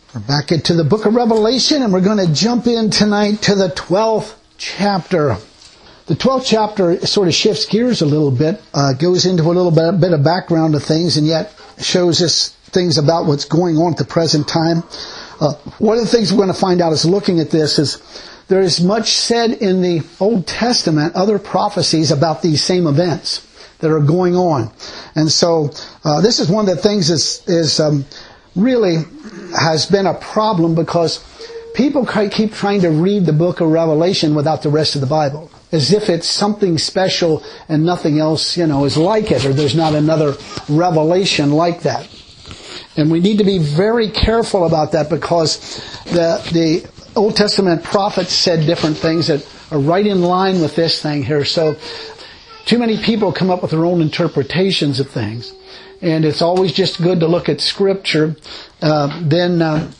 We're back into the book of Revelation, and we're going to jump in tonight to the 12th chapter. The 12th chapter sort of shifts gears a little bit, goes into a little bit of background of things, and yet shows us things about what's going on at the present time. One of the things we're going to find out is looking at this is there is much said in the Old Testament, other prophecies about these same events that are going on. And so this is one of the things is really has been a problem because people keep trying to read the book of Revelation without the rest of the Bible, as if it's something special and nothing else, is like it, or there's not another revelation like that. And we need to be very careful about that because the Old Testament prophets said different things that are right in line with this thing here. So too many people come up with their own interpretations of things. And it's always just good to look at Scripture. Is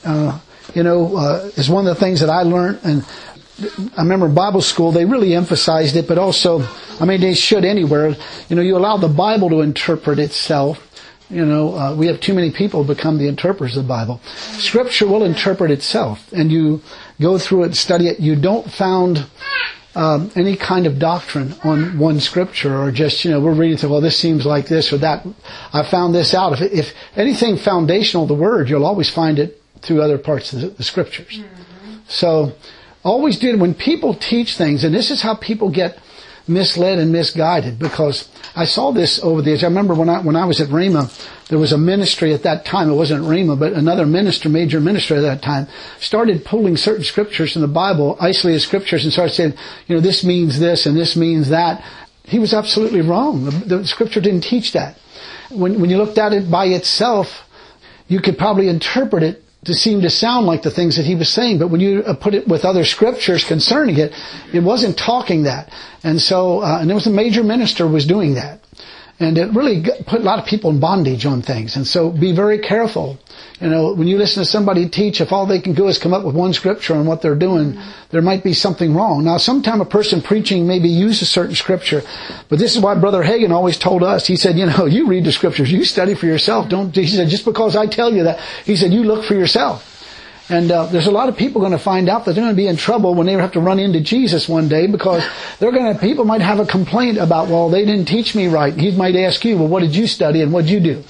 one of the things that I learned. And I remember in Bible school, they really emphasized it, but also, they should anywhere. You allow the Bible to interpret itself. We have too many people become the interpreters of the Bible. Scripture will interpret itself. And you go through it, study it. You don't found any kind of doctrine on one scripture, or just, we're reading through, well, this seems like this or that. I found this out. If anything foundational, the Word, you'll always find it through other parts of the scriptures. Mm-hmm. So, always do it. When people teach things, and this is how people get misled and misguided, because I saw this over the years. I remember when I was at Rhema, there was a ministry at that time. It wasn't Rhema, but another major minister at that time, started pulling certain scriptures in the Bible, isolated scriptures, and started saying, this means this and this means that. He was absolutely wrong. The scripture didn't teach that. When you looked at it by itself, you could probably interpret it to seem to sound like the things that he was saying. But when you put it with other scriptures concerning it, it wasn't talking that. And so, and there was a major minister who was doing that. And it really put a lot of people in bondage on things. And so be very careful. When you listen to somebody teach, if all they can do is come up with one scripture on what they're doing, there might be something wrong. Now, sometime a person preaching maybe use a certain scripture, but this is why Brother Hagin always told us. He said, you read the scriptures, you study for yourself. He said, just because I tell you that, he said, you look for yourself. And there's a lot of people going to find out that they're going to be in trouble when they have to run into Jesus one day, because people might have a complaint about, well, they didn't teach me right. He might ask you, well, what did you study and what did you do?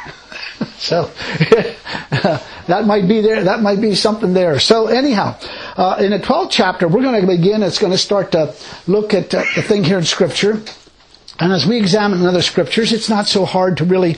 So that might be there. That might be something there. So anyhow, in the 12th chapter, we're going to begin. It's going to start to look at the thing here in Scripture. And as we examine other Scriptures, it's not so hard to really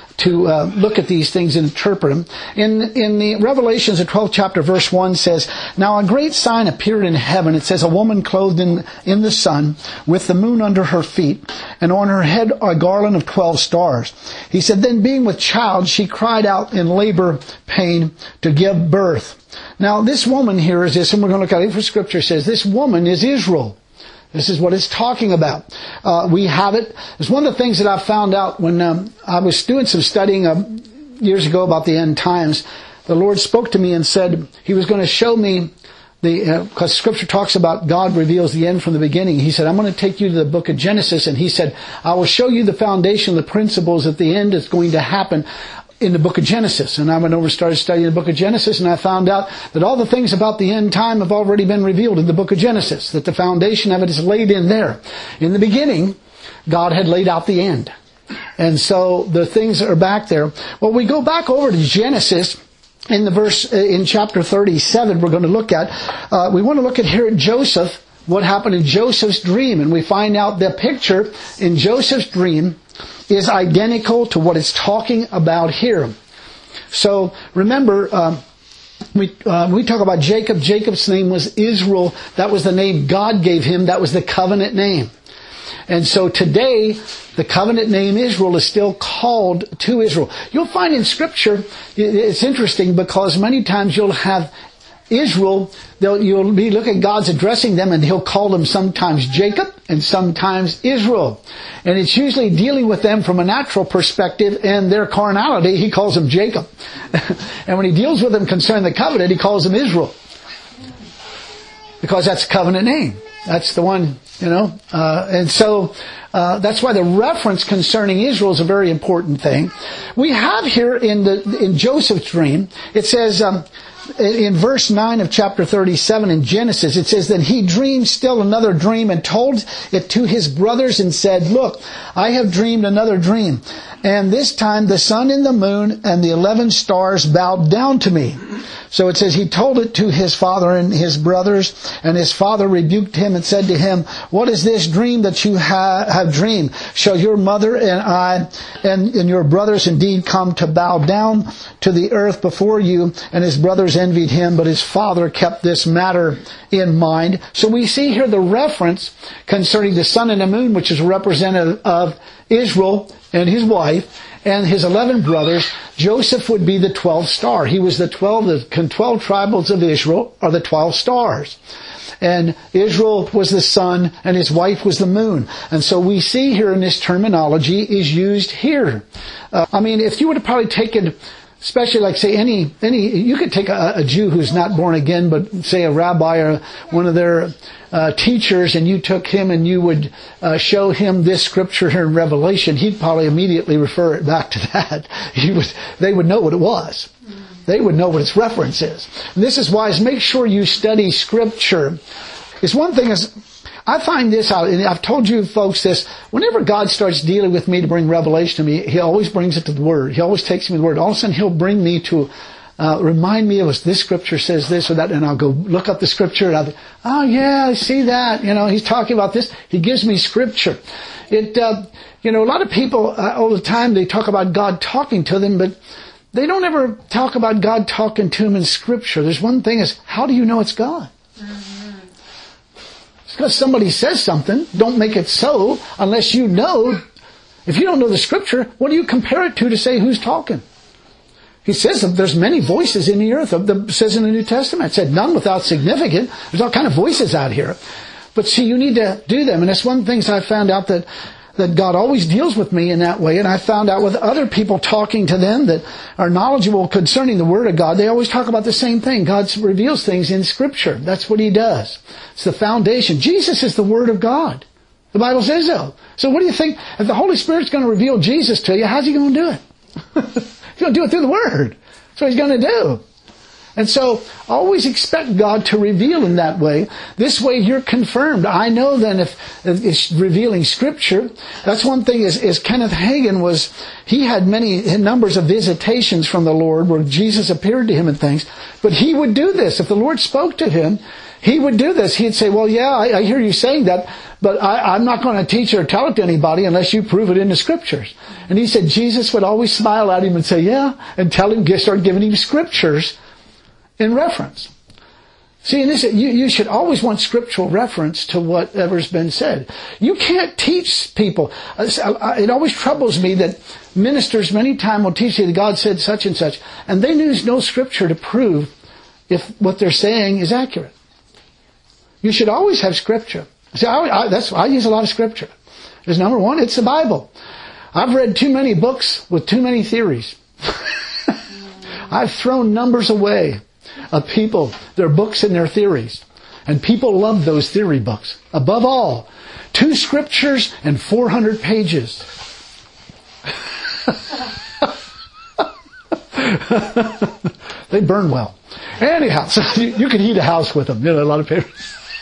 look at these things and interpret them. In the Revelations, the 12th chapter, verse 1 says, "Now a great sign appeared in heaven." It says, "A woman clothed in the sun, with the moon under her feet, and on her head a garland of 12 stars." He said, "Then being with child, she cried out in labor pain to give birth." Now this woman here is this, and we're going to look at it, for Scripture says, this woman is Israel. This is what it's talking about. We have it. It's one of the things that I found out when I was doing some studying years ago about the end times. The Lord spoke to me and said He was going to show me because Scripture talks about God reveals the end from the beginning. He said, "I'm going to take you to the book of Genesis," and He said, "I will show you the foundation, the principles at the end is going to happen in the book of Genesis." And I went over and started studying the book of Genesis, and I found out that all the things about the end time have already been revealed in the book of Genesis, that the foundation of it is laid in there. In the beginning, God had laid out the end. And so the things are back there. Well, we go back over to Genesis in the verse, in chapter 37 we're going to look at. We want to look at here at Joseph, what happened in Joseph's dream. And we find out the picture in Joseph's dream is identical to what it's talking about here. So remember, we talk about Jacob. Jacob's name was Israel. That was the name God gave him. That was the covenant name. And so today, the covenant name Israel is still called to Israel. You'll find in Scripture, it's interesting because many times you'll have Israel, you'll be looking at God's addressing them, and He'll call them sometimes Jacob and sometimes Israel. And it's usually dealing with them from a natural perspective and their carnality. He calls them Jacob. And when He deals with them concerning the covenant, He calls them Israel. Because that's the covenant name. That's the one, and so That's why the reference concerning Israel is a very important thing. We have here in Joseph's dream, it says, in verse 9 of chapter 37 in Genesis, it says that he dreamed still another dream and told it to his brothers and said, "Look, I have dreamed another dream. And this time the sun and the moon and the 11 stars bowed down to me." So it says he told it to his father and his brothers, and his father rebuked him and said to him, "What is this dream that you have dreamed? Shall your mother and I and your brothers indeed come to bow down to the earth before you?" And his brothers envied him, but his father kept this matter in mind. So we see here the reference concerning the sun and the moon, which is representative of Israel and his wife and his 11 brothers. Joseph would be the 12th star. He was the 12 tribes of Israel are the 12 stars. And Israel was the sun and his wife was the moon. And so we see here in this terminology is used here. If you were to probably take it, especially like say you could take a Jew who's not born again, but say a rabbi or one of their teachers, and you took him and you would show him this scripture here in Revelation, he'd probably immediately refer it back to that. They would know what it was. They would know what its reference is. And this is why make sure you study scripture. It's one thing is, I find this out, and I've told you folks this, whenever God starts dealing with me to bring revelation to me, He always brings it to the Word. He always takes me to the Word. All of a sudden He'll bring me to remind me of this scripture says this or that, and I'll go look up the scripture, and I'll think, oh yeah, I see that. He's talking about this. He gives me scripture. A lot of people all the time, they talk about God talking to them, but they don't ever talk about God talking to them in scripture. There's one thing is, how do you know it's God? It's because somebody says something. Don't make it so unless you know. If you don't know the scripture, what do you compare it to say who's talking? He says that there's many voices in the earth. It says in the New Testament, it said none without significance. There's all kind of voices out here. But see, you need to do them. And that's one of the things I found out that God always deals with me in that way. And I found out with other people talking to them that are knowledgeable concerning the Word of God, they always talk about the same thing. God reveals things in Scripture. That's what He does. It's the foundation. Jesus is the Word of God. The Bible says so. So what do you think? If the Holy Spirit's going to reveal Jesus to you, how's He going to do it? He's going to do it through the Word. That's what He's going to do. And so, always expect God to reveal in that way. This way you're confirmed. I know then if it's revealing Scripture, that's one thing is Kenneth Hagin he had many numbers of visitations from the Lord where Jesus appeared to him and things. But he would do this. If the Lord spoke to him, he would do this. He'd say, well, yeah, I hear you saying that, but I'm not going to teach or tell it to anybody unless you prove it in the Scriptures. And he said Jesus would always smile at him and say, yeah, and start giving him Scriptures in reference. See, and you should always want scriptural reference to whatever's been said. You can't teach people. It always troubles me that ministers many times will teach you that God said such and such, and they use no scripture to prove if what they're saying is accurate. You should always have scripture. See, I use a lot of scripture. There's number one, it's the Bible. I've read too many books with too many theories. I've thrown numbers away of people, their books and their theories. And people love those theory books. Above all, 2 scriptures and 400 pages. They burn well. Anyhow, so you can heat a house with them. A lot of papers.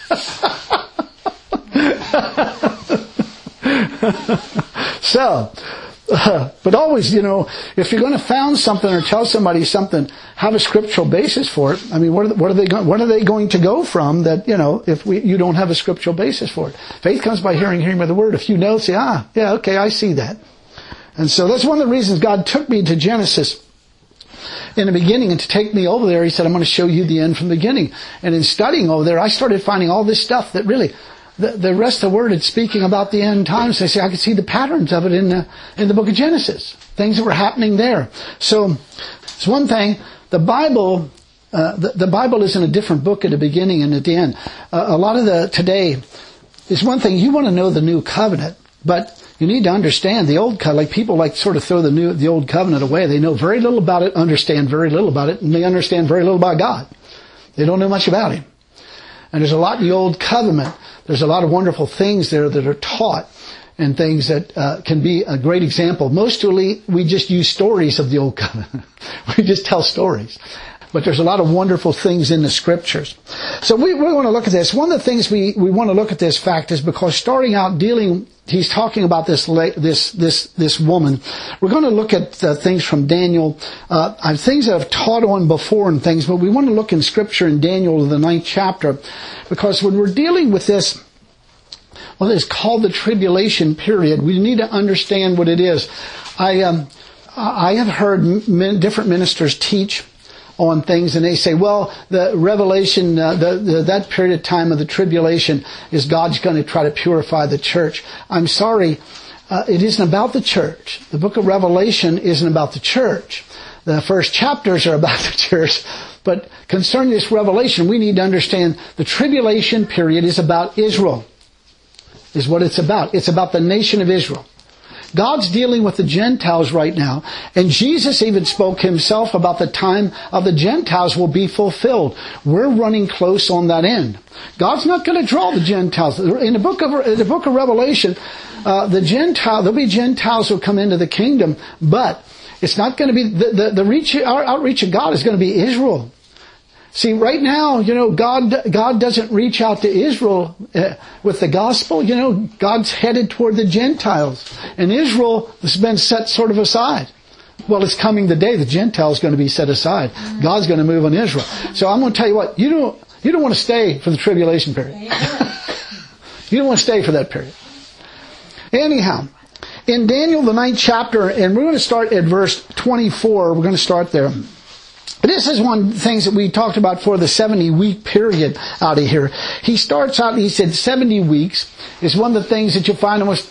But always, if you're going to found something or tell somebody something, have a scriptural basis for it. I mean, what are they going to go from that, if you don't have a scriptural basis for it? Faith comes by hearing by the Word. If you know, say, yeah, okay, I see that. And so that's one of the reasons God took me to Genesis in the beginning, and to take me over there, He said, I'm going to show you the end from the beginning. And in studying over there, I started finding all this stuff that really, the rest of the Word is speaking about the end times. I say, I could see the patterns of it in the book of Genesis. Things that were happening there. So, it's one thing, the Bible is in a different book at the beginning and at the end. A lot of today, is one thing, you want to know the new covenant, but you need to understand the old covenant. Like people sort of throw the old covenant away. They know very little about it, understand very little about it, and they understand very little about God. They don't know much about Him. And there's a lot in the old covenant. There's a lot of wonderful things there that are taught. and things that can be a great example. Mostly we just use stories of the Old Covenant. We just tell stories. But there's a lot of wonderful things in the Scriptures. So we want to look at this. One of the things we want to look at this fact is because starting out he's talking about this woman. We're going to look at things from Daniel, things that I've taught on before and things, but we want to look in Scripture in Daniel, the 9th chapter, because when we're dealing with this, what is called the tribulation period, we need to understand what it is. I have heard different ministers teach on things, and they say, well, the revelation, that period of time of the tribulation is God's going to try to purify the church. I'm sorry, it isn't about the church. The book of Revelation isn't about the church. The first chapters are about the church. But concerning this revelation, we need to understand the tribulation period is about Israel, is what it's about. It's about the nation of Israel. God's dealing with the Gentiles right now, and Jesus even spoke himself about the time of the Gentiles will be fulfilled. We're running close on that end. God's not going to draw the Gentiles. In the book of Revelation, there'll be Gentiles who come into the kingdom, but it's not going to be the outreach of God is going to be Israel. See, right now, God doesn't reach out to Israel with the gospel. God's headed toward the Gentiles. And Israel has been set sort of aside. Well, it's coming the day the Gentiles going to be set aside. God's going to move on Israel. So I'm going to tell you what, you don't want to stay for the tribulation period. You don't want to stay for that period. Anyhow, in Daniel, the 9th chapter, and we're going to start at verse 24. We're going to start there. This is one of the things that we talked about for the 70-week period out of here. He starts out, he said 70 weeks is one of the things that you find almost,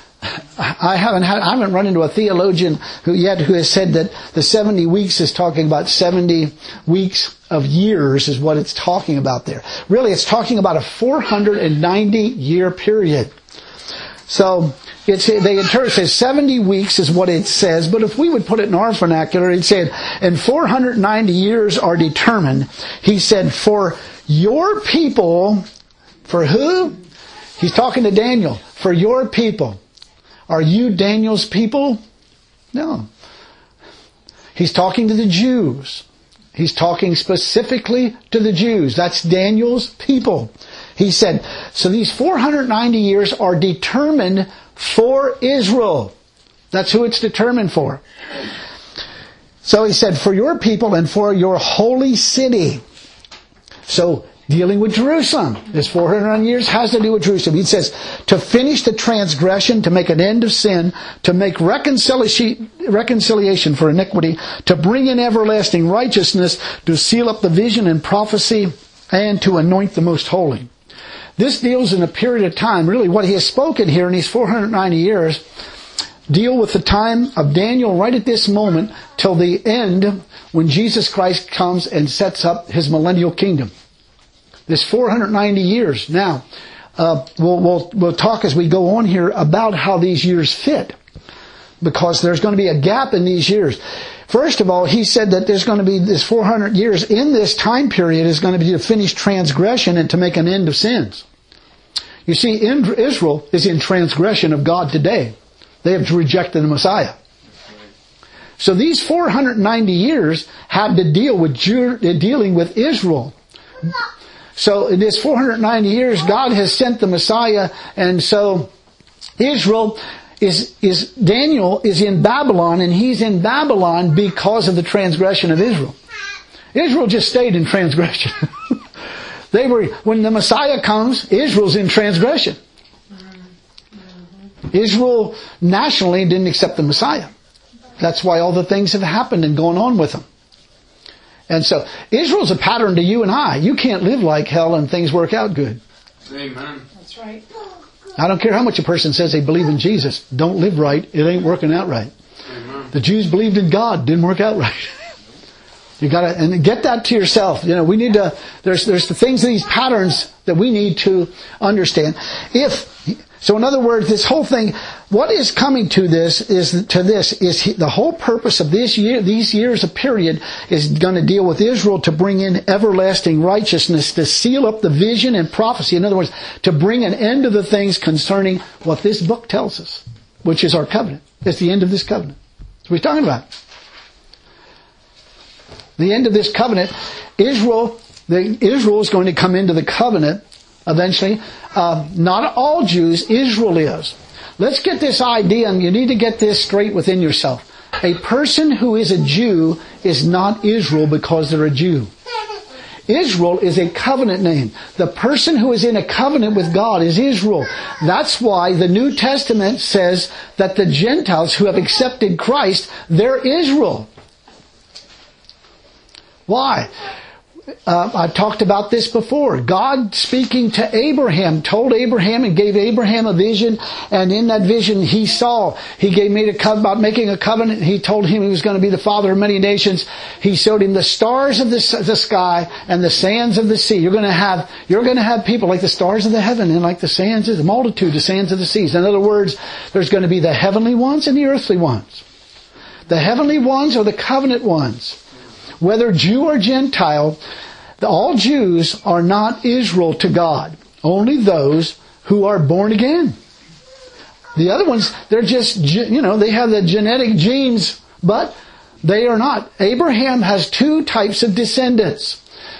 I haven't run into a theologian who has said that the 70 weeks is talking about 70 weeks of years is what it's talking about there. Really, it's talking about a 490-year period. So, they interpret it says 70 weeks is what it says, but if we would put it in our vernacular, it said, and 490 years are determined. He said, for your people, for who? He's talking to Daniel. For your people. Are you Daniel's people? No. He's talking to the Jews. He's talking specifically to the Jews. That's Daniel's people. He said, so these 490 years are determined for Israel. That's who it's determined for. So he said, for your people and for your holy city. So, dealing with Jerusalem. This 490 years has to do with Jerusalem. He says, to finish the transgression, to make an end of sin, to make reconciliation for iniquity, to bring in everlasting righteousness, to seal up the vision and prophecy, and to anoint the most holy. This deals in a period of time, really what he has spoken here in these 490 years, deal with the time of Daniel right at this moment till the end when Jesus Christ comes and sets up his millennial kingdom. This 490 years. Now, we'll talk as we go on here about how these years fit, because there's going to be a gap in these years. First of all, he said that there's going to be this 400 years in this time period is going to be to finish transgression and to make an end of sins. You see, Israel is in transgression of God today. They have rejected the Messiah. So these 490 years had to deal with dealing with Israel. So in this 490 years, God has sent the Messiah, and so Israel Daniel is in Babylon, and he's in Babylon because of the transgression of Israel. Israel just stayed in transgression. When the Messiah comes, Israel's in transgression. Israel nationally didn't accept the Messiah. That's why all the things have happened and gone on with them. And so, Israel's a pattern to you and I. You can't live like hell and things work out good. Amen. That's right. I don't care how much a person says they believe in Jesus. Don't live right. It ain't working out right. Amen. The Jews believed in God. Didn't work out right. You gotta, and get that to yourself. We need to, there's the things, these patterns that we need to understand. So in other words, this whole thing, what is coming to this is the whole purpose of these years of period is going to deal with Israel to bring in everlasting righteousness, to seal up the vision and prophecy. In other words, to bring an end to the things concerning what this book tells us, which is our covenant. It's the end of this covenant. That's what he's talking about. The end of this covenant, Israel is going to come into the covenant eventually. Not all Jews, Israel is. Let's get this idea, and you need to get this straight within yourself. A person who is a Jew is not Israel because they're a Jew. Israel is a covenant name. The person who is in a covenant with God is Israel. That's why the New Testament says that the Gentiles who have accepted Christ, they're Israel. Why? I've talked about this before. God speaking to Abraham, told Abraham and gave Abraham a vision, and in that vision he made a covenant about making a covenant. He told him he was going to be the father of many nations. He showed him the stars of the sky and the sands of the sea. You're going to have people like the stars of the heaven and like the sands of the multitude, the sands of the seas. In other words, there's going to be the heavenly ones and the earthly ones. The heavenly ones are the covenant ones. Whether Jew or Gentile, all Jews are not Israel to God. Only those who are born again. The other ones, they're just, they have the genetic genes, but they are not. Abraham has two types of descendants.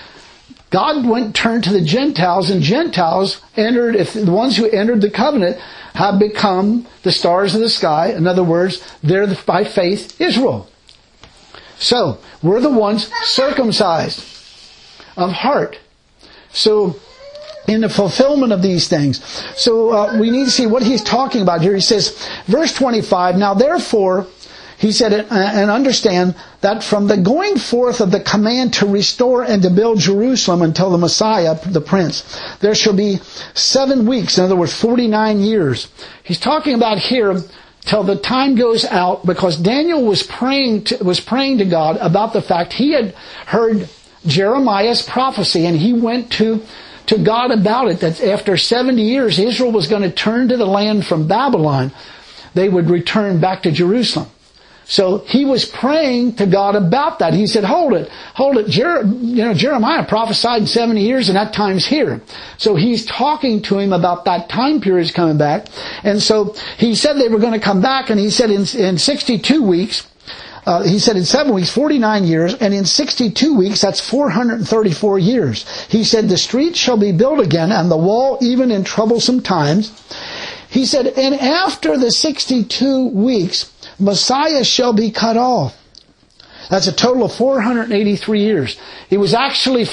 God turned to the Gentiles, and Gentiles the ones who entered the covenant have become the stars of the sky. In other words, they're by faith Israel. So, we're the ones circumcised of heart. So, in the fulfillment of these things. So, we need to see what he's talking about here. He says, verse 25, now therefore, he said, and understand that from the going forth of the command to restore and to build Jerusalem until the Messiah, the Prince, there shall be 7 weeks, in other words, 49 years. He's talking about here till the time goes out, because Daniel was praying to God about the fact he had heard Jeremiah's prophecy, and he went to God about it, that after 70 years Israel was going to turn to the land from Babylon. They would return back to Jerusalem. So he was praying to God about that. He said, hold it. Jeremiah prophesied 70 years and that time's here. So he's talking to him about that time period coming back. And so he said they were going to come back, and he said in 62 weeks, he said in 7 weeks, 49 years, and in 62 weeks, that's 434 years. He said the streets shall be built again, and the wall even in troublesome times. He said, and after the 62 weeks, Messiah shall be cut off. That's a total of 483 years. It was actually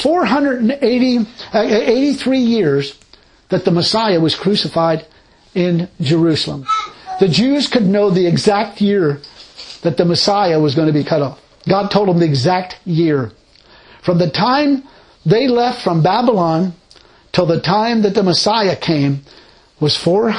483 years that the Messiah was crucified in Jerusalem. The Jews could know the exact year that the Messiah was going to be cut off. God told them the exact year. From the time they left from Babylon till the time that the Messiah came was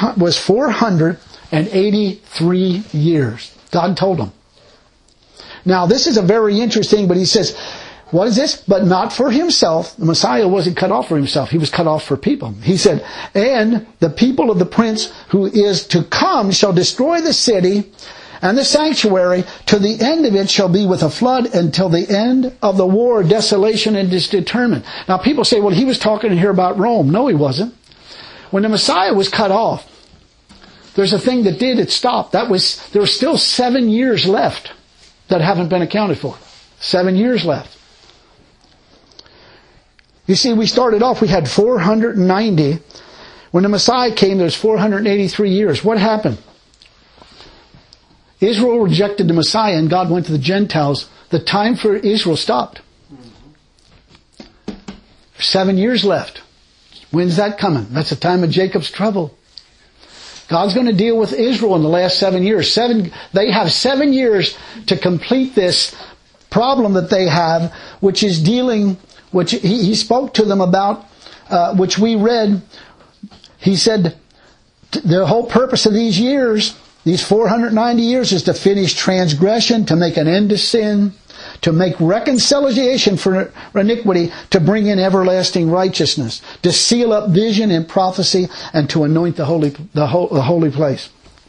483 years. God told them. Now, this is a very interesting, but he says, what is this? But not for himself. The Messiah wasn't cut off for himself. He was cut off for people. He said, and the people of the Prince who is to come shall destroy the city and the sanctuary. To the end of it shall be with a flood until the end of the war. Desolation and is determined. Now, people say, well, he was talking here about Rome. No, he wasn't. When the Messiah was cut off, there's a thing that it stopped. There were still 7 years left that haven't been accounted for. 7 years left. You see, we started off, we had 490. When the Messiah came, there's 483 years. What happened? Israel rejected the Messiah and God went to the Gentiles. The time for Israel stopped. 7 years left. When's that coming? That's the time of Jacob's trouble. God's going to deal with Israel in the last 7 years. They have 7 years to complete this problem that they have, which is which he spoke to them about, which we read. He said, the whole purpose of these years These 490 years is to finish transgression, to make an end to sin, to make reconciliation for iniquity, to bring in everlasting righteousness, to seal up vision and prophecy, and to anoint the holy place.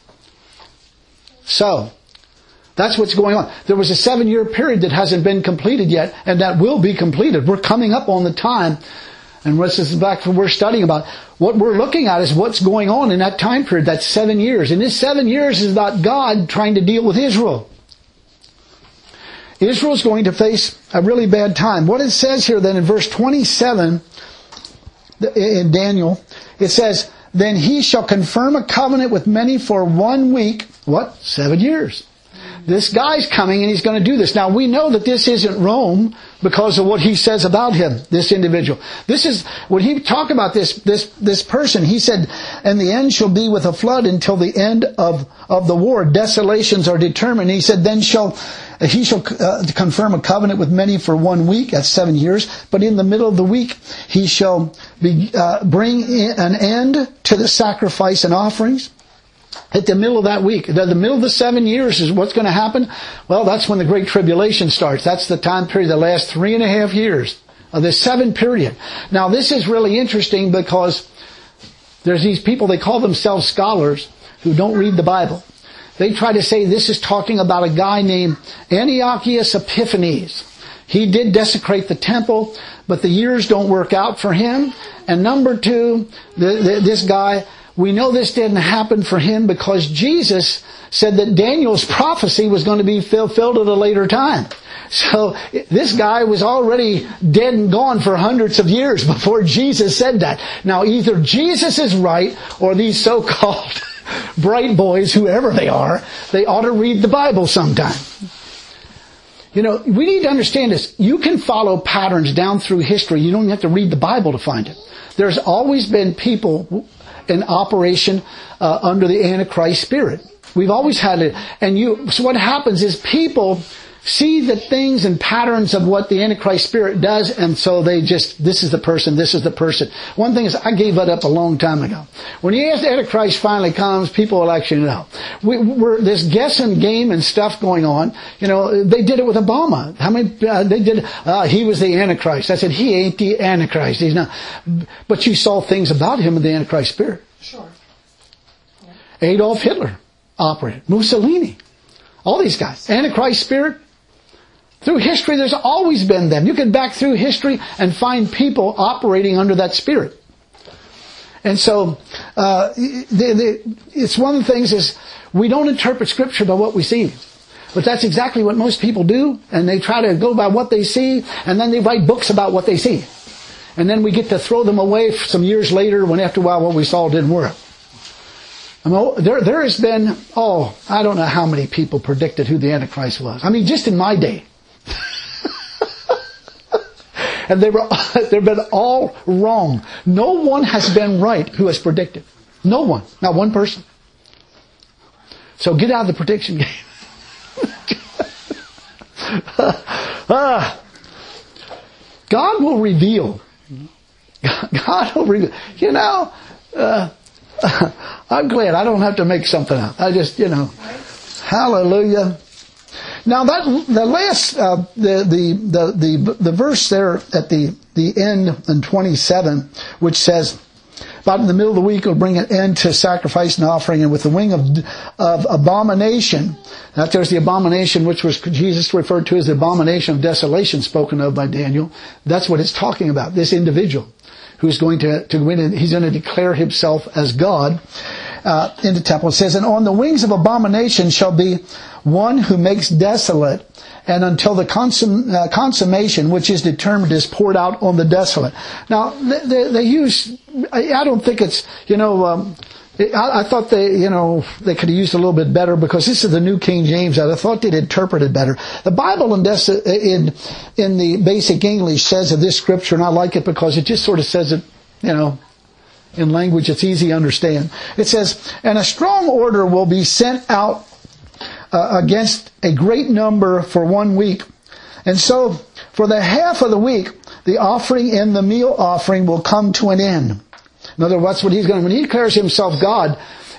So, that's what's going on. There was a 7-year period that hasn't been completed yet, and that will be completed. We're coming up on the time, and this is back from what we're studying about. What we're looking at is what's going on in that time period, that 7 years. And this 7 years is not God trying to deal with Israel. Israel's going to face a really bad time. What it says here then in verse 27 in Daniel, it says, "Then he shall confirm a covenant with many for 1 week." What? 7 years. This guy's coming and he's going to do this. Now we know that this isn't Rome because of what he says about him, this individual. This is, when he talked about this person, he said, "And the end shall be with a flood until the end of the war. Desolations are determined." He said, "Then he shall confirm a covenant with many for 1 week," that's 7 years. "But in the middle of the week, he shall bring an end to the sacrifice and offerings." At the middle of that week, the middle of the 7 years is what's going to happen? Well, that's when the Great Tribulation starts. That's the time period, the last 3.5 years of this 7 period. Now, this is really interesting because there's these people, they call themselves scholars, who don't read the Bible. They try to say this is talking about a guy named Antiochus Epiphanes. He did desecrate the temple, but the years don't work out for him. And number two, this guy, we know this didn't happen for him because Jesus said that Daniel's prophecy was going to be fulfilled at a later time. So this guy was already dead and gone for hundreds of years before Jesus said that. Now either Jesus is right or these so-called bright boys, whoever they are, they ought to read the Bible sometime. You know, we need to understand this. You can follow patterns down through history. You don't have to read the Bible to find it. There's always been people in operation under the Antichrist spirit. We've always had it. So what happens is people see the things and patterns of what the Antichrist spirit does, and so they just, this is the person, this is the person. One thing is, I gave that up a long time ago. When the Antichrist finally comes, people will actually know. We're this guessing game and stuff going on. You know, they did it with Obama. How many, he was the Antichrist. I said, he ain't the Antichrist. He's not. But you saw things about him in the Antichrist spirit. Sure. Yeah. Adolf Hitler operated. Mussolini. All these guys. Antichrist spirit. Through history, there's always been them. You can back through history and find people operating under that spirit. And so, it's one of the things is, we don't interpret Scripture by what we see. But that's exactly what most people do, and they try to go by what they see, and then they write books about what they see. And then we get to throw them away some years later when after a while what we saw didn't work. I mean, there has been, I don't know how many people predicted who the Antichrist was. I mean, just in my day. And they've been all wrong. No one has been right who has predicted. No one. Not one person. So get out of the prediction game. God will reveal. God will reveal. You know, I'm glad I don't have to make something up. I just, hallelujah. Now the last, the verse there at the end in 27, which says, about in the middle of the week will bring an end to sacrifice and offering, and with the wing of abomination. That there's the abomination, which was Jesus referred to as the abomination of desolation, spoken of by Daniel. That's what it's talking about. This individual who's going to win, and he's going to declare himself as God in the temple. It says, "And on the wings of abomination shall be one who makes desolate, and until the consummation which is determined is poured out on the desolate." Now, they use, I don't think it's, I thought they could have used a little bit better, because this is the New King James. I thought they'd interpreted better. The Bible in the basic English says of this scripture, and I like it because it just sort of says it, in language it's easy to understand. It says, "And a strong order will be sent out against a great number for 1 week. And so, for the half of the week, the offering and the meal offering will come to an end." In other words, when he declares himself God,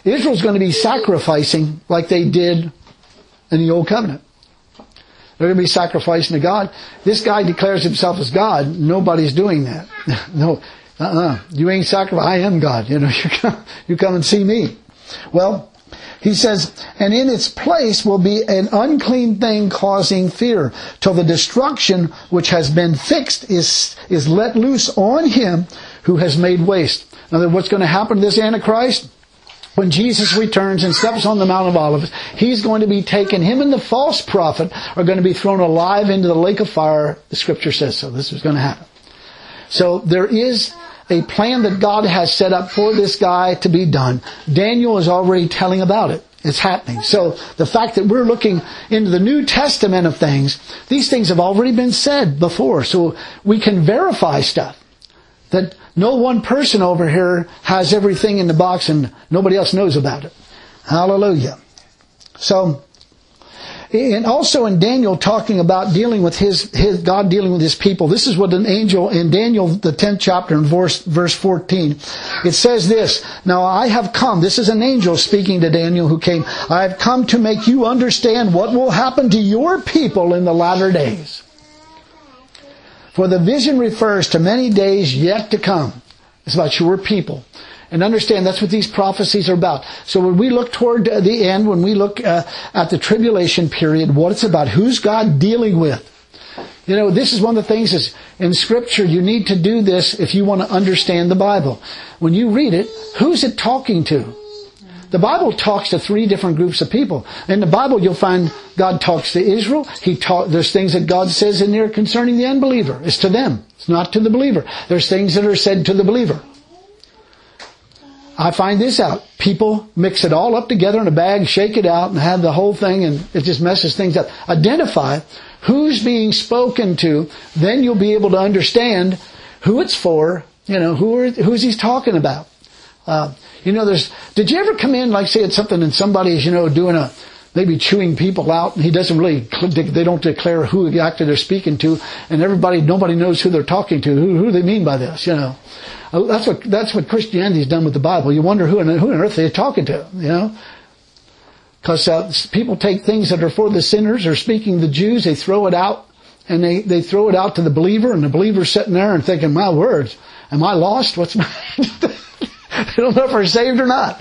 Israel's going to be sacrificing like they did in the Old Covenant. They're going to be sacrificing to God. This guy declares himself as God. Nobody's doing that. No, you ain't sacrificing. I am God. You come and see me. Well, he says, and in its place will be an unclean thing causing fear, till the destruction which has been fixed is let loose on him who has made waste. Now, what's going to happen to this Antichrist? When Jesus returns and steps on the Mount of Olives, he's going to be taken. Him and the false prophet are going to be thrown alive into the lake of fire. The Scripture says so. This is going to happen. So there is a plan that God has set up for this guy to be done. Daniel is already telling about it. It's happening. So the fact that we're looking into the New Testament of things, these things have already been said before. So we can verify stuff. That no one person over here has everything in the box and nobody else knows about it. Hallelujah. So, and also in Daniel talking about dealing with his God dealing with his people. This is what an angel in Daniel, the 10th chapter and verse 14. It says this, now I have come, this is an angel speaking to Daniel who came, I have come to make you understand what will happen to your people in the latter days. For the vision refers to many days yet to come. It's about your people. And understand that's what these prophecies are about. So when we look toward the end, when we look at the tribulation period, what it's about, who's God dealing with? This is one of the things is in Scripture, you need to do this if you want to understand the Bible. When you read it, who's it talking to? The Bible talks to 3 different groups of people. In the Bible, you'll find God talks to Israel. There's things that God says in there concerning the unbeliever. It's to them. It's not to the believer. There's things that are said to the believer. I find this out. People mix it all up together in a bag, shake it out, and have the whole thing, and it just messes things up. Identify who's being spoken to. Then you'll be able to understand who it's for. Who's he's talking about. Did you ever come in, like say it's something and somebody's, doing maybe chewing people out and they don't declare who exactly they're speaking to and nobody knows who they're talking to, who they mean by this, That's what Christianity's done with the Bible. You wonder who on earth they're talking to, Because people take things that are for the sinners or speaking the Jews, they throw it out and they throw it out to the believer and the believer's sitting there and thinking, my words, am I lost? What's my... I don't know if we're saved or not.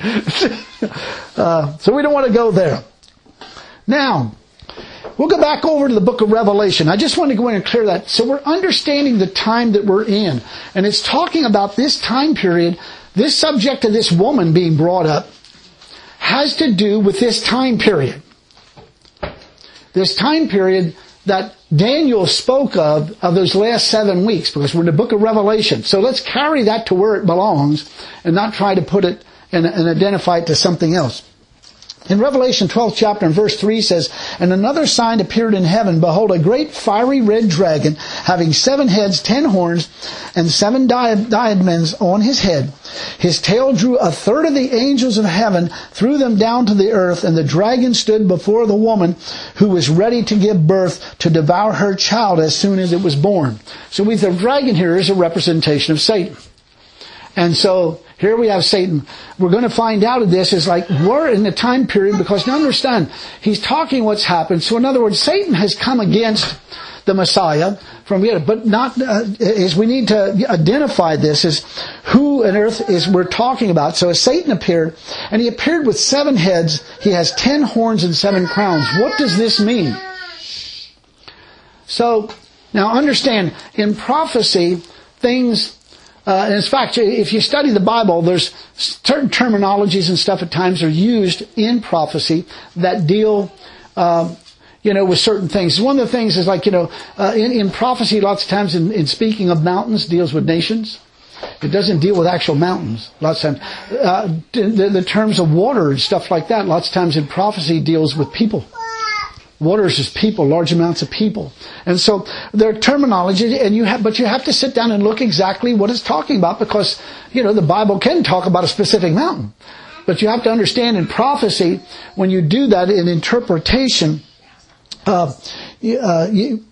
So we don't want to go there. Now, we'll go back over to the book of Revelation. I just want to go in and clear that. So we're understanding the time that we're in. And it's talking about this time period. This subject of this woman being brought up has to do with this time period. This time period that Daniel spoke of those last 7 weeks, because we're in the book of Revelation. So let's carry that to where it belongs and not try to put it and identify it to something else. In Revelation 12th chapter and verse 3 says, and another sign appeared in heaven. Behold, a great fiery red dragon, having 7 heads, 10 horns, and 7 diadems on his head. His tail drew 1/3 of the angels of heaven, threw them down to the earth, and the dragon stood before the woman who was ready to give birth to devour her child as soon as it was born. So the dragon here is a representation of Satan. And so here we have Satan. We're going to find out of this is like we're in the time period because now understand, he's talking what's happened. So in other words, Satan has come against the Messiah from the other, but not is we need to identify this as who on earth is we're talking about. So as Satan appeared, and he appeared with 7 heads, he has 10 horns and 7 crowns. What does this mean? So now understand, in prophecy, things. And in fact, if you study the Bible, there's certain terminologies and stuff at times are used in prophecy that deal, with certain things. One of the things is like, in prophecy, lots of times in speaking of mountains, deals with nations. It doesn't deal with actual mountains. Lots of times, the terms of water and stuff like that. Lots of times in prophecy deals with people. Waters is people, large amounts of people. And so their terminology, but you have to sit down and look exactly what it's talking about because, the Bible can talk about a specific mountain. But you have to understand in prophecy, when you do that in interpretation,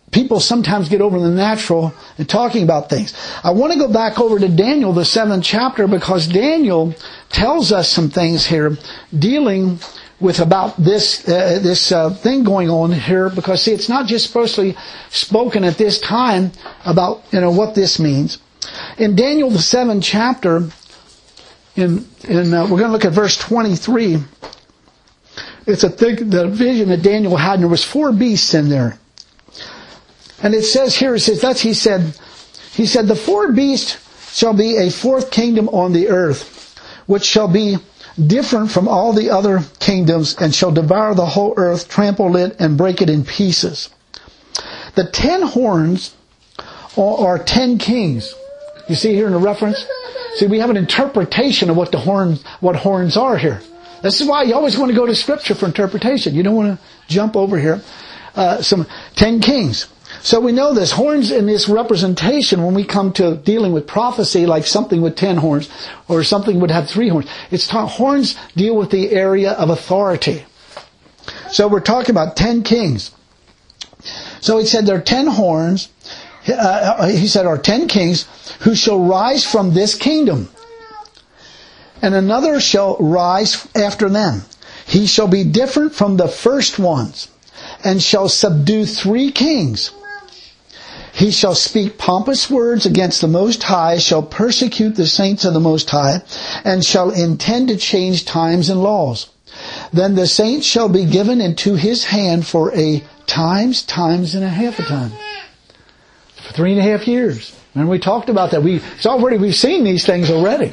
people sometimes get over the natural in talking about things. I want to go back over to Daniel, the 7th chapter, because Daniel tells us some things here dealing with about this thing going on here. Because see, it's not just supposedly spoken at this time about what this means. In Daniel, the 7th chapter, we're going to look at verse 23. It's the vision that Daniel had, and there was 4 beasts in there. And it says here, he said, the 4 beasts shall be a 4th kingdom on the earth, which shall be different from all the other kingdoms, and shall devour the whole earth, trample it, and break it in pieces. The 10 horns are 10 kings. You see here in the reference? See, we have an interpretation of what horns are here. This is why you always want to go to Scripture for interpretation. You don't want to jump over here. Some 10 kings. So we know this. Horns in this representation, when we come to dealing with prophecy, like something with 10 horns, or something would have 3 horns. Horns deal with the area of authority. So we're talking about 10 kings. So he said there are 10 horns. He said are 10 kings who shall rise from this kingdom. And another shall rise after them. He shall be different from the first ones, and shall subdue 3 kings. He shall speak pompous words against the Most High, shall persecute the saints of the Most High, and shall intend to change times and laws. Then the saints shall be given into his hand for a times and a half a time. For 3.5 years. And we talked about that. We've seen these things already.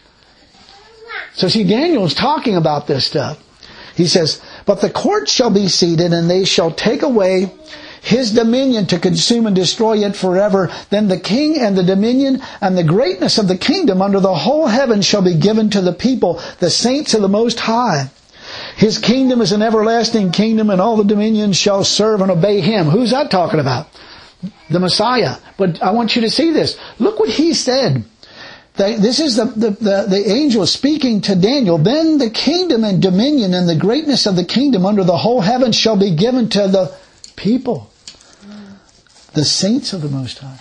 So see, Daniel's talking about this stuff. He says, but the court shall be seated, and they shall take away his dominion to consume and destroy it forever. Then the king and the dominion and the greatness of the kingdom under the whole heaven shall be given to the people, the saints of the Most High. His kingdom is an everlasting kingdom, and all the dominions shall serve and obey him. Who's that talking about? The Messiah. But I want you to see this. Look what he said. This is the angel speaking to Daniel. Then the kingdom and dominion and the greatness of the kingdom under the whole heaven shall be given to the people, the saints of the Most High.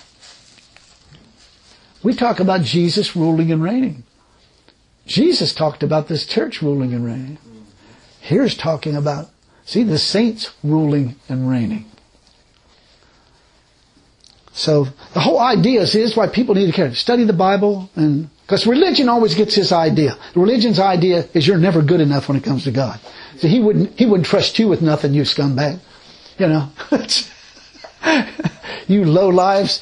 We talk about Jesus ruling and reigning. Jesus talked about this church ruling and reigning. Here's talking about, the saints ruling and reigning. So the whole idea is why people need to study the Bible, and because religion always gets this idea. Religion's idea is you're never good enough when it comes to God. So he wouldn't trust you with nothing, you scumbag. You low lives.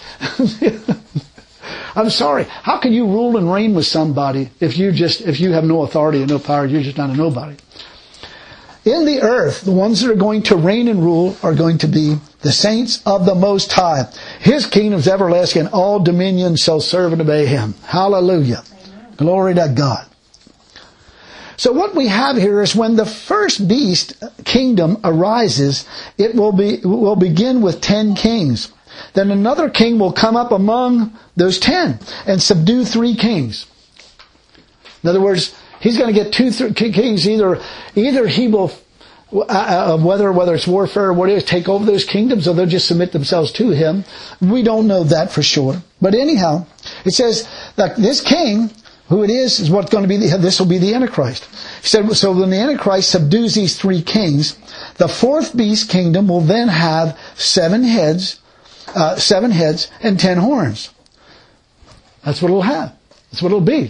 I'm sorry. How can you rule and reign with somebody if you have no authority and no power? You're just not a nobody. In the earth, the ones that are going to reign and rule are going to be the saints of the Most High. His kingdom is everlasting, and all dominions shall serve and obey him. Hallelujah. Amen. Glory to God. So what we have here is when the first beast kingdom arises, it will begin with 10 kings. Then another king will come up among those 10 and subdue 3 kings. In other words, he's going to get 2 kings. Either he will, whether it's warfare or what it is, take over those kingdoms, or they'll just submit themselves to him. We don't know that for sure. But anyhow, it says that this king, who it is what's going to be, this will be the Antichrist. He said, so when the Antichrist subdues these 3 kings, the 4th beast kingdom will then have 7 heads and 10 horns. That's what it'll have. That's what it'll be.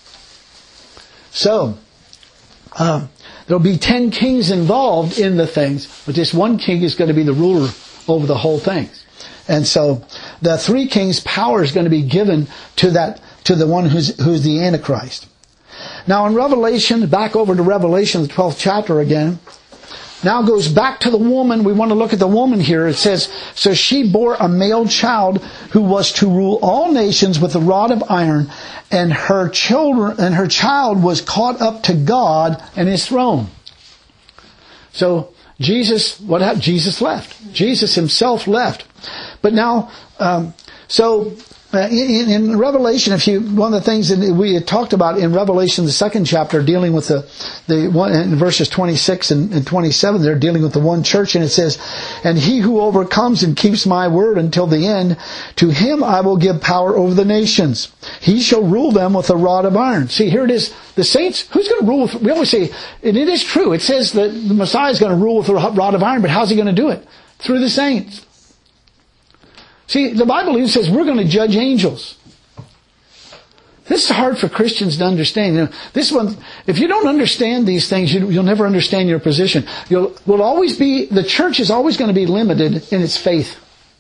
So, there'll be 10 kings involved in the things, but this one king is going to be the ruler over the whole things. And so, the 3 kings' power is going to be given to the one who's the Antichrist. Now in Revelation, back over to Revelation, the 12th chapter again, now goes back to the woman. We want to look at the woman here. It says, so she bore a male child who was to rule all nations with a rod of iron, and her child was caught up to God and his throne. So what happened? Jesus left. Jesus himself left. But now, so in Revelation, one of the things that we had talked about in Revelation, the 2nd chapter, dealing with the one in verses 26 and 27, they're dealing with the one church, and it says, "And he who overcomes and keeps my word until the end, to him I will give power over the nations. He shall rule them with a rod of iron." See, here it is. The saints, who's going to rule? We always say, and it is true. It says that the Messiah is going to rule with a rod of iron, but how's he going to do it? Through the saints. See, the Bible even says we're going to judge angels. This is hard for Christians to understand. This one, if you don't understand these things, you'll never understand your position. The church is always going to be limited in its faith.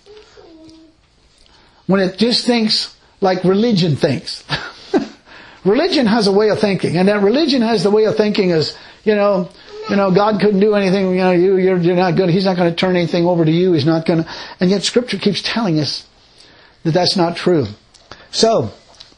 When it just thinks like religion thinks. Religion has a way of thinking, and that religion has the way of thinking is, God couldn't do anything. You're not good. He's not going to turn anything over to you. He's not going to. And yet Scripture keeps telling us that that's not true. So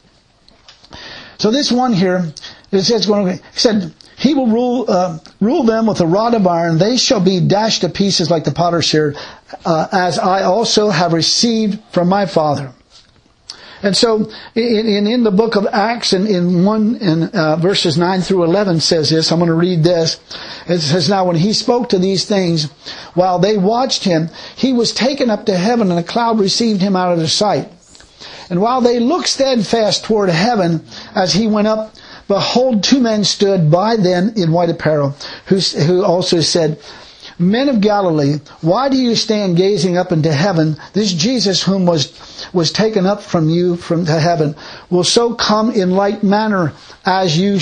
this one here, it said, "He will rule them with a rod of iron. They shall be dashed to pieces like the potter's sherd, as I also have received from my Father." And so, in the book of Acts, in verses 9 through 11 says this. I'm going to read this. It says, "Now when he spoke to these things, while they watched him, he was taken up to heaven, and a cloud received him out of their sight. And while they looked steadfast toward heaven as he went up, behold, 2 men stood by them in white apparel, who also said, 'Men of Galilee, why do you stand gazing up into heaven? This Jesus whom was taken up from you to heaven will so come in like manner as you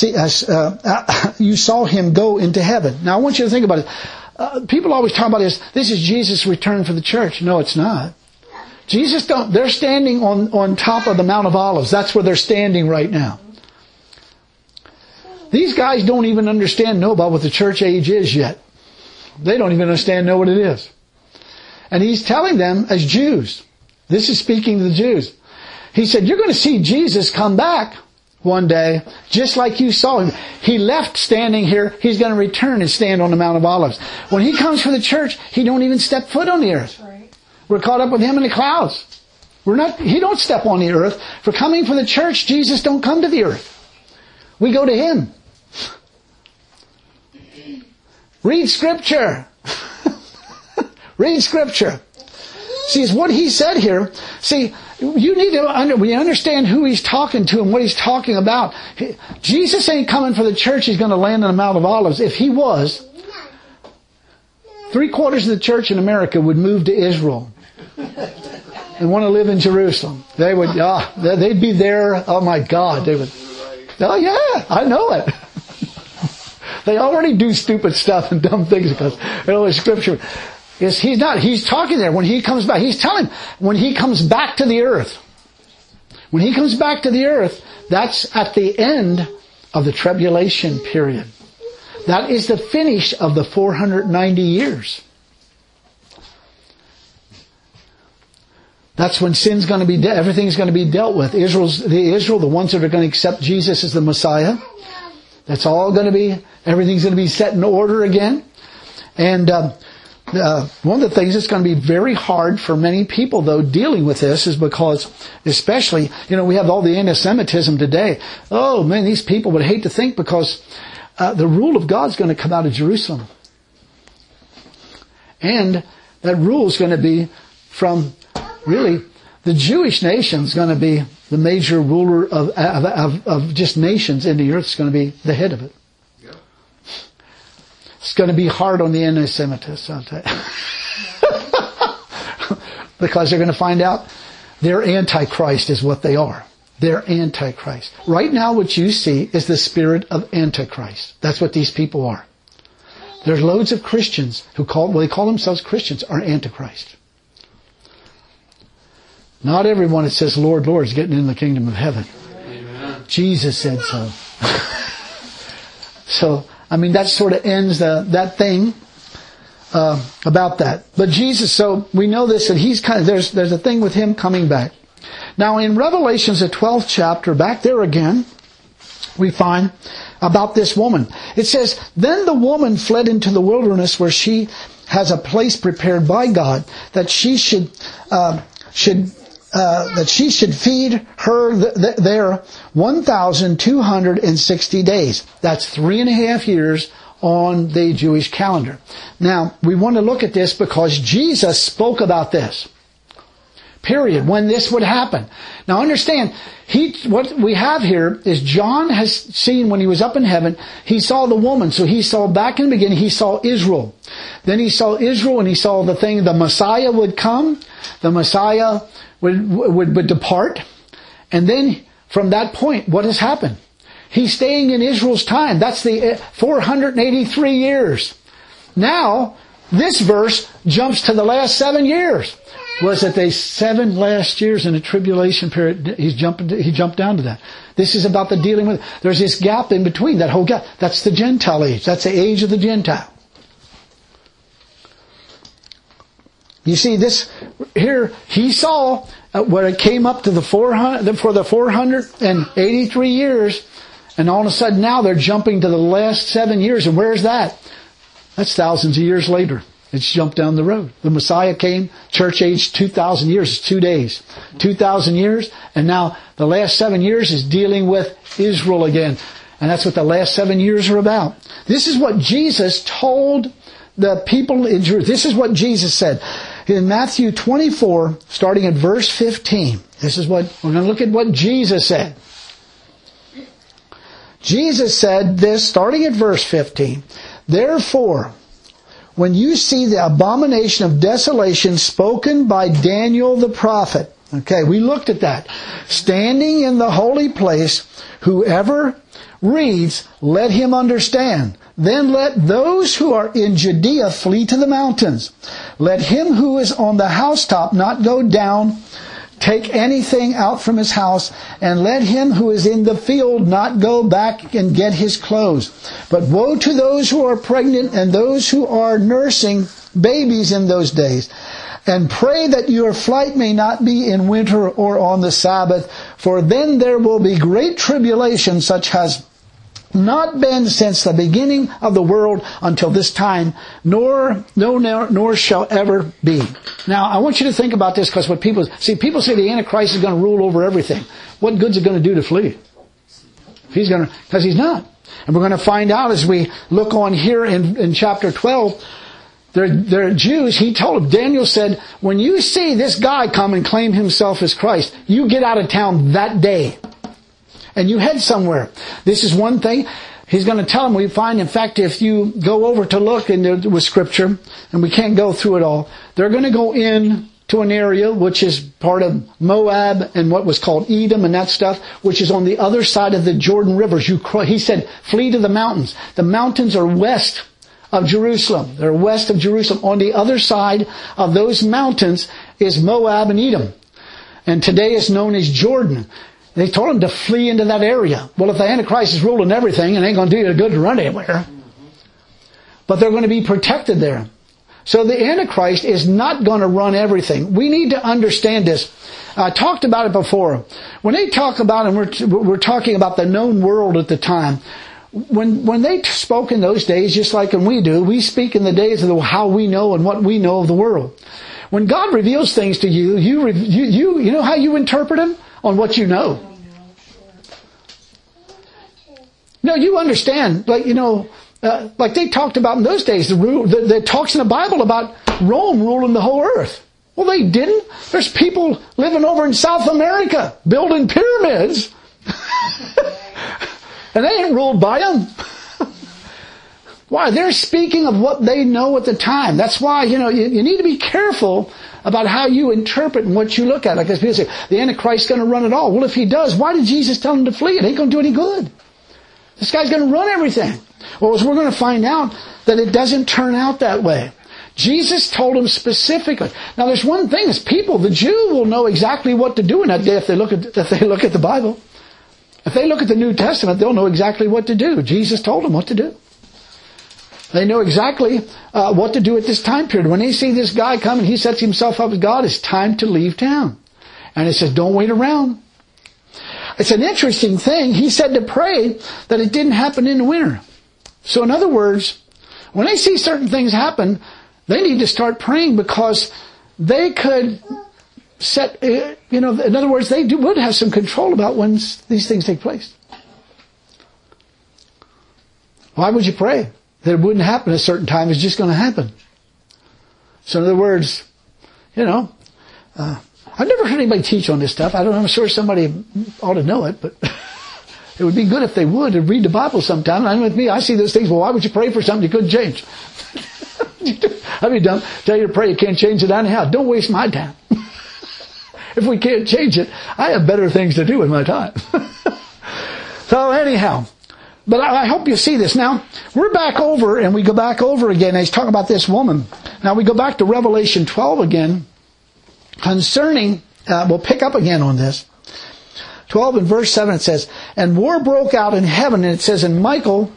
saw him go into heaven.'" Now I want you to think about it. People always talk about this is Jesus' return for the church. No, it's not. They're standing on top of the Mount of Olives. That's where they're standing right now. These guys don't even know about what the church age is yet. They don't even know what it is. And he's telling them as Jews. This is speaking to the Jews. He said, you're going to see Jesus come back one day, just like you saw him. He left standing here. He's going to return and stand on the Mount of Olives. When he comes for the church, he don't even step foot on the earth. Right. We're caught up with him in the clouds. He don't step on the earth. For coming for the church, Jesus don't come to the earth. We go to him. Read Scripture. Read Scripture. See, it's what he said here. See, you need to we understand who he's talking to and what he's talking about. Jesus ain't coming for the church. He's going to land on the Mount of Olives. If he was, 3/4 of the church in America would move to Israel and want to live in Jerusalem. They would, they'd be there. Oh my God, they would. Oh yeah, I know it. They already do stupid stuff and dumb things because Scripture. He's talking there. When he comes back, he's telling, when he comes back to the earth. When he comes back to the earth, that's at the end of the tribulation period. That is the finish of the 490 years. That's when sin's going to be everything's going to be dealt with. Israel, the ones that are going to accept Jesus as the Messiah. That's all going to be, everything's going to be set in order again. And one of the things that's going to be very hard for many people, though, dealing with this is because, especially, we have all the anti-Semitism today. Oh, man, these people would hate to think because the rule of God's going to come out of Jerusalem. And that rule is going to be from, really, the Jewish nation's going to be the major ruler of just nations in the earth. Is going to be the head of it. Yeah. It's going to be hard on the anti-Semites, I'll tell you. Because they're going to find out their Antichrist is what they are. They're Antichrist. Right now what you see is the spirit of Antichrist. That's what these people are. There's loads of Christians who call themselves Christians are Antichrist. Not everyone that says, Lord, Lord, is getting in the kingdom of heaven. Amen. Jesus said so. So, that sort of ends that thing about that. But Jesus, so we know this, that he's there's a thing with him coming back. Now in Revelations, the 12th chapter, back there again, we find about this woman. It says, then the woman fled into the wilderness where she has a place prepared by God that she should that she should feed her there 1,260 days. That's 3.5 years on the Jewish calendar. Now, we want to look at this because Jesus spoke about this. Period. When this would happen. Now understand, what we have here is John has seen when he was up in heaven, he saw the woman. So he saw back in the beginning, he saw Israel. Then he saw Israel and he saw the Messiah would come. The Messiah would depart. And then from that point, what has happened? He's staying in Israel's time. That's the 483 years. Now, this verse jumps to the last 7 years. Was it the 7 last years in the tribulation period? He jumped down to that. This is about the dealing with. There's this gap in between, that whole gap. That's the Gentile age. That's the age of the Gentile. You see this here. He saw where it came up to the 483 years, and all of a sudden now they're jumping to the last 7 years. And where's that? That's thousands of years later. It's jumped down the road. The Messiah came, church age 2,000 years, it's 2 days. 2,000 years, and now the last 7 years is dealing with Israel again. And that's what the last 7 years are about. This is what Jesus told the people in Jerusalem. This is what Jesus said. In Matthew 24, starting at verse 15. This is what, we're going to look at what Jesus said. Jesus said this, starting at verse 15. Therefore, when you see the abomination of desolation spoken by Daniel the prophet. Okay, we looked at that. Standing in the holy place, whoever reads, let him understand. Then let those who are in Judea flee to the mountains. Let him who is on the housetop not go down, take anything out from his house, and let him who is in the field not go back and get his clothes. But woe to those who are pregnant and those who are nursing babies in those days. And pray that your flight may not be in winter or on the Sabbath, for then there will be great tribulation, such has not been since the beginning of the world until this time, nor shall ever be. Now, I want you to think about this, because people say the Antichrist is going to rule over everything. What good's it going to do to flee? Because he's not. And we're going to find out as we look on here in chapter 12. They're Jews. He told them, Daniel said, when you see this guy come and claim himself as Christ, you get out of town that day. And you head somewhere. This is one thing. He's going to tell them, we find, in fact, if you go over to look with Scripture, and we can't go through it all, they're going to go in to an area which is part of Moab and what was called Edom and that stuff, which is on the other side of the Jordan rivers. He said, flee to the mountains. The mountains are west of Jerusalem. They're west of Jerusalem. On the other side of those mountains is Moab and Edom. And today is known as Jordan. They told him to flee into that area. Well, if the Antichrist is ruling everything, it ain't going to do you good to run anywhere. But they're going to be protected there. So the Antichrist is not going to run everything. We need to understand this. I talked about it before. When they talk about, and we're talking about the known world at the time, when they spoke in those days, just like when we do, we speak in the days of how we know and what we know of the world. When God reveals things to you, you know how you interpret them? On what you know. No, you understand. Like they talked about in those days, the talks in the Bible about Rome ruling the whole earth. Well, they didn't. There's people living over in South America building pyramids. And they ain't ruled by them. Why? They're speaking of what they know at the time. That's why, you need to be careful about how you interpret and what you look at. Because people say, the Antichrist's going to run it all. Well, if he does, why did Jesus tell him to flee? It ain't going to do any good. This guy's going to run everything. Well, we're going to find out that it doesn't turn out that way. Jesus told him specifically. Now, there's one thing, is the Jew will know exactly what to do in that day if they look at the Bible. If they look at the New Testament, they'll know exactly what to do. Jesus told them what to do. They know exactly what to do at this time period. When they see this guy come and he sets himself up as God, it's time to leave town. And it says, don't wait around. It's an interesting thing. He said to pray that it didn't happen in the winter. So in other words, when they see certain things happen, they need to start praying, because they could set, in other words, they would have some control about when these things take place. Why would you pray that it wouldn't happen at a certain time? It's just going to happen. So in other words, I've never heard anybody teach on this stuff. I'm sure somebody ought to know it, but it would be good if they would and read the Bible sometime. And with me, I see those things. Well, why would you pray for something you couldn't change? I'd be dumb. Tell you to pray, you can't change it anyhow. Don't waste my time. If we can't change it, I have better things to do with my time. So anyhow, but I hope you see this. Now, we're back over, and we go back over again. And he's talking about this woman. Now, we go back to Revelation 12 again. Concerning, we'll pick up again on this. 12 and verse 7 it says, and war broke out in heaven, and it says, and Michael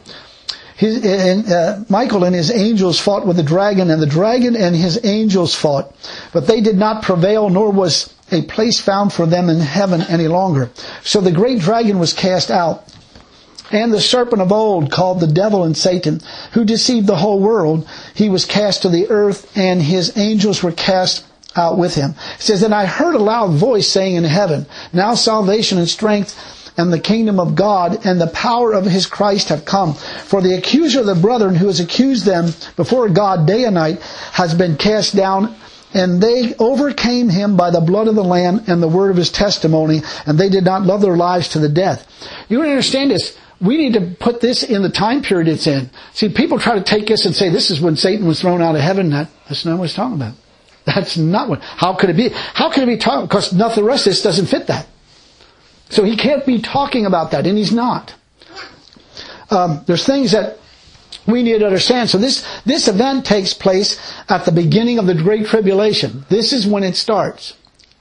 and his angels fought with the dragon, and the dragon and his angels fought. But they did not prevail, nor was a place found for them in heaven any longer. So the great dragon was cast out, and the serpent of old, called the devil and Satan, who deceived the whole world, he was cast to the earth, and his angels were cast out with him. It says, and I heard a loud voice saying in heaven, now salvation and strength and the kingdom of God and the power of his Christ have come. For the accuser of the brethren who has accused them before God day and night has been cast down, and they overcame him by the blood of the Lamb and the word of his testimony, and they did not love their lives to the death. You understand this? We need to put this in the time period it's in. See, people try to take this and say this is when Satan was thrown out of heaven. That's not what he's talking about. That's not what. How could it be? How could it be talking? Because nothing, the rest of this doesn't fit that. So he can't be talking about that, and he's not. There's things that we need to understand. So this event takes place at the beginning of the Great Tribulation. This is when it starts.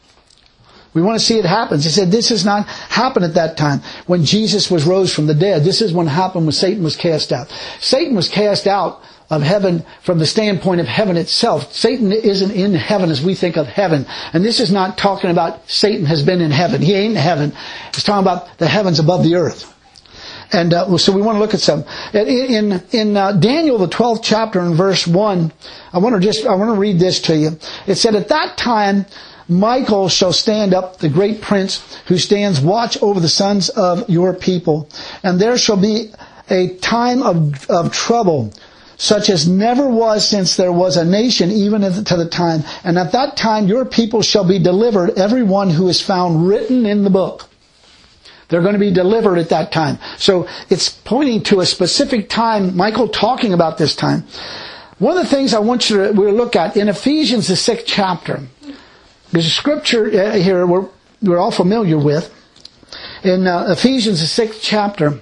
We want to see it happen. He said this has not happened at that time when Jesus was rose from the dead. This is when it happened when Satan was cast out. Satan was cast out of heaven from the standpoint of heaven itself. Satan isn't in heaven as we think of heaven. And this is not talking about Satan has been in heaven. He ain't in heaven. It's talking about the heavens above the earth. And so we want to look at some. In Daniel, the 12th chapter in verse 1, I want to read this to you. It said, at that time, Michael shall stand up, the great prince, who stands watch over the sons of your people. And there shall be a time of trouble, such as never was since there was a nation, even to the time. And at that time your people shall be delivered, every one who is found written in the book. They're going to be delivered at that time. So it's pointing to a specific time, Michael talking about this time. One of the things I want you to look at, in Ephesians, the 6th chapter, there's a scripture here we're all familiar with. In Ephesians, the 6th chapter,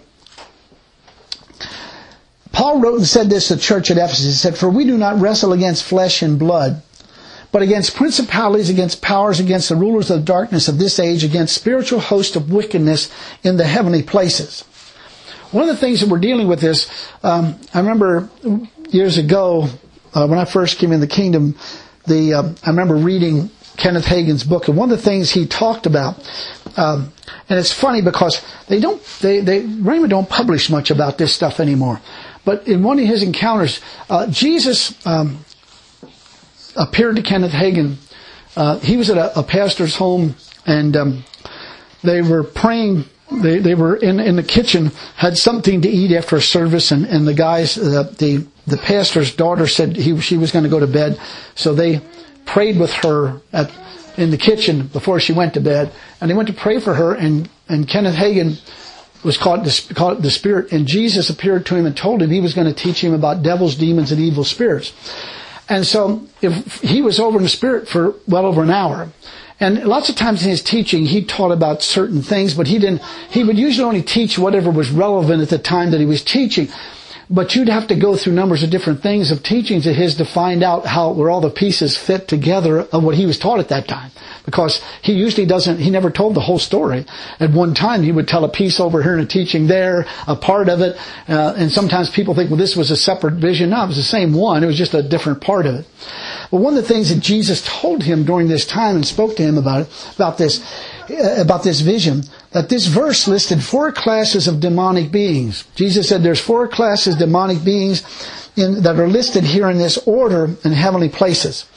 Paul wrote and said this to the church at Ephesus. He said, for we do not wrestle against flesh and blood, but against principalities, against powers, against the rulers of the darkness of this age, against spiritual hosts of wickedness in the heavenly places. One of the things that we're dealing with is, I remember years ago, when I first came in the kingdom, I remember reading Kenneth Hagin's book, and one of the things he talked about, and it's funny because Rhema don't publish much about this stuff anymore. But in one of his encounters, Jesus appeared to Kenneth Hagin. He was at a pastor's home, and they were praying. They were in the kitchen, had something to eat after a service, and the guys, the pastor's daughter said she was going to go to bed, so they prayed with her in the kitchen before she went to bed, and they went to pray for her, and Kenneth Hagin was caught the spirit, and Jesus appeared to him and told him he was going to teach him about devils, demons, and evil spirits. And so if he was over in the spirit for well over an hour. And lots of times in his teaching, he taught about certain things, but he would usually only teach whatever was relevant at the time that he was teaching. But you'd have to go through numbers of different things of teachings of his to find out where all the pieces fit together of what he was taught at that time. Because he never told the whole story. At one time he would tell a piece over here and a teaching there, a part of it, and sometimes people think, well, this was a separate vision. No, it was the same one. It was just a different part of it. But one of the things that Jesus told him during this time and spoke to him about this vision, that this verse listed 4 classes of demonic beings. Jesus said there's 4 classes of demonic beings that are listed here in this order in heavenly places.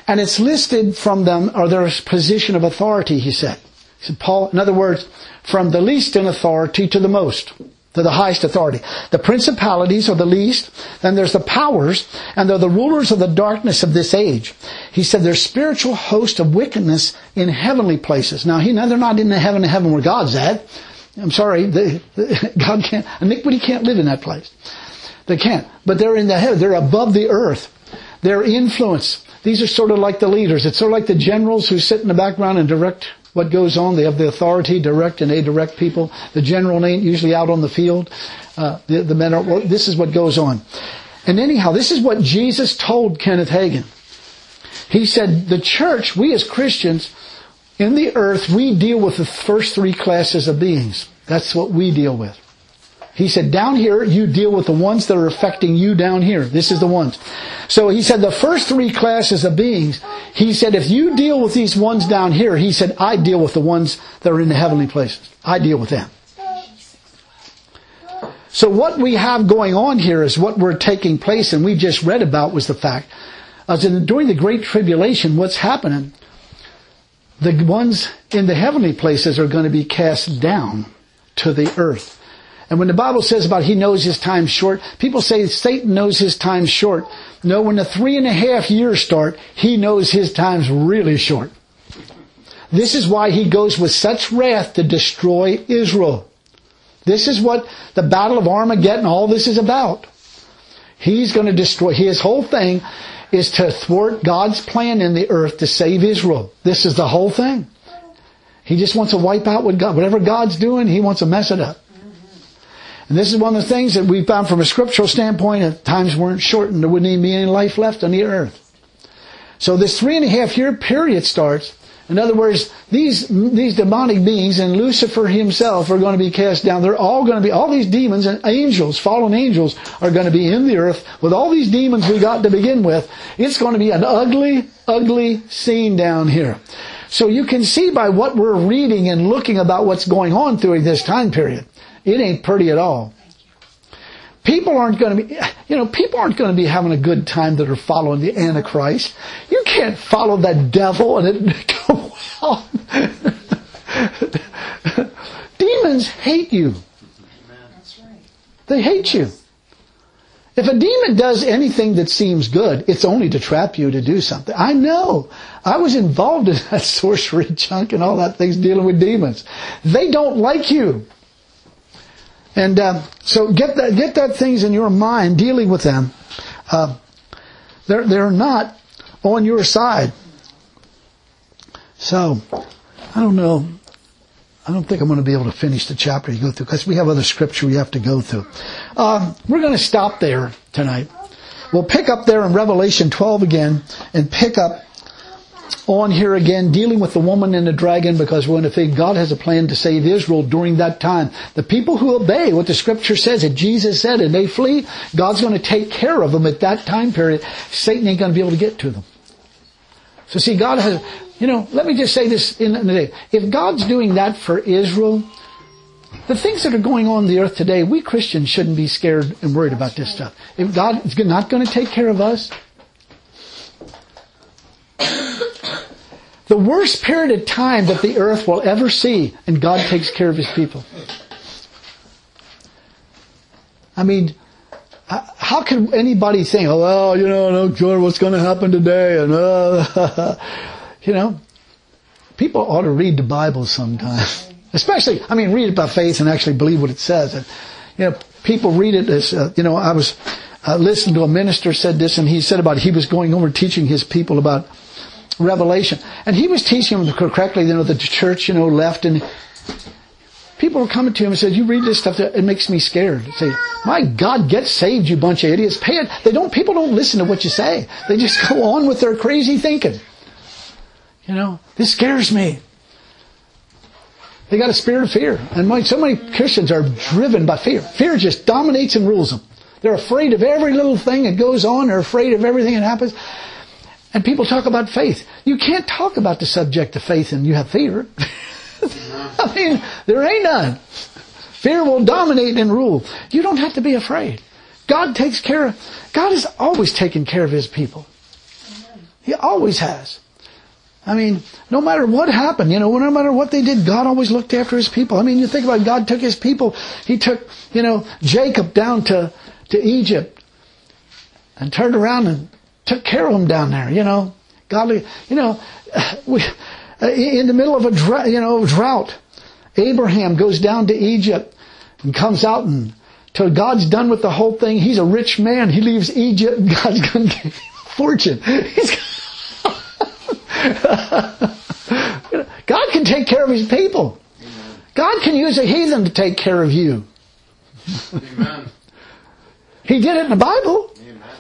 And it's listed from them, or their position of authority, he said. He said, Paul, in other words, from the least in authority to the most, to the highest authority. The principalities are the least, then there's the powers, and they're the rulers of the darkness of this age. He said there's spiritual host of wickedness in heavenly places. Now, they're not in the heaven where God's at. I'm sorry, God can't, iniquity can't live in that place. They can't. But they're in the heaven, they're above the earth. Their influence. These are sort of like the leaders. It's sort of like the generals who sit in the background and direct what goes on. They have the authority, direct, and they direct people. The general ain't usually out on the field. The men are, well, this is what goes on. And anyhow, this is what Jesus told Kenneth Hagin. He said, the church, we as Christians, in the earth, we deal with the first three classes of beings. That's what we deal with. He said, down here, you deal with the ones that are affecting you down here. This is the ones. So he said, the first three classes of beings, he said, if you deal with these ones down here, he said, I deal with the ones that are in the heavenly places. I deal with them. So what we have going on here is what we're taking place, and we just read about was the fact, during the Great Tribulation, what's happening, the ones in the heavenly places are going to be cast down to the earth. And when the Bible says about he knows his time short, people say Satan knows his time short. No, when the 3.5 years start, he knows his time's really short. This is why he goes with such wrath to destroy Israel. This is what the Battle of Armageddon, all this is about. He's going to destroy, his whole thing is to thwart God's plan in the earth to save Israel. This is the whole thing. He just wants to wipe out whatever God's doing, he wants to mess it up. And this is one of the things that we found from a scriptural standpoint, if times weren't shortened, there wouldn't even be any life left on the earth. So this 3.5 year period starts. In other words, these demonic beings and Lucifer himself are going to be cast down. They're all going to be, all these demons and angels, fallen angels, are going to be in the earth with all these demons we got to begin with. It's going to be an ugly, ugly scene down here. So you can see by what we're reading and looking about what's going on during this time period. It ain't pretty at all. People aren't going to be having a good time that are following the Antichrist. You can't follow that devil and it go well. Demons hate you. That's right. They hate you. If a demon does anything that seems good, it's only to trap you to do something. I know. I was involved in that sorcery junk and all that things dealing with demons. They don't like you. And so get that things in your mind dealing with them. They're not on your side. So I don't know. I don't think I'm going to be able to finish the chapter you go through because we have other scripture we have to go through. We're going to stop there tonight. We'll pick up there in Revelation 12 again and pick up on here again, dealing with the woman and the dragon, because we're going to think God has a plan to save Israel during that time. The people who obey what the scripture says, that Jesus said, and they flee, God's going to take care of them at that time period. Satan ain't going to be able to get to them. So see, God has, let me just say this in the day. If God's doing that for Israel, the things that are going on the earth today, we Christians shouldn't be scared and worried about this stuff. If God is not going to take care of us, the worst period of time that the earth will ever see, and God takes care of His people. I mean, how can anybody think, oh, well, no sure what's going to happen today, and people ought to read the Bible sometimes. Especially, read it by faith and actually believe what it says. And, people read it as, I was listening to a minister said this, and he said he was going over teaching his people about Revelation. And he was teaching them correctly, the church, left, and people were coming to him and said, you read this stuff, it makes me scared. Say, my God, get saved, you bunch of idiots. People don't listen to what you say. They just go on with their crazy thinking. This scares me. They got a spirit of fear. And so many Christians are driven by fear. Fear just dominates and rules them. They're afraid of every little thing that goes on. They're afraid of everything that happens. And people talk about faith. You can't talk about the subject of faith and you have fear. There ain't none. Fear will dominate and rule. You don't have to be afraid. God has always taken care of His people. He always has. I mean, no matter what happened, no matter what they did, God always looked after His people. I mean, you think about it, God took His people. He took, Jacob down to Egypt and turned around and took care of him down there, Godly, in the middle of a drought, Abraham goes down to Egypt and comes out and till God's done with the whole thing. He's a rich man. He leaves Egypt and God's going to give him a fortune. God can take care of His people. Amen. God can use a heathen to take care of you. Amen. He did it in the Bible.